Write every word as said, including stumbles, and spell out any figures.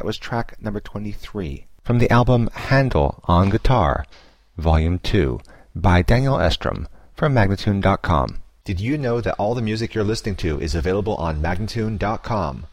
was track number twenty-three from the album Handel on Guitar, Volume two, by Daniel Estrom from Magnatune dot com. Did you know that all the music you're listening to is available on Magnatune dot com?